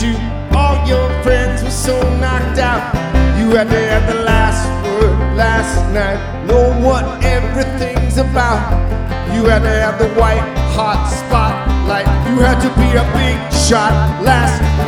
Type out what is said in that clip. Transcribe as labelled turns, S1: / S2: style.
S1: you. All your friends were so knocked out. You had to have the last word last night. Know what everything's about. You had to have the white hot spotlight. You had to be a big shot last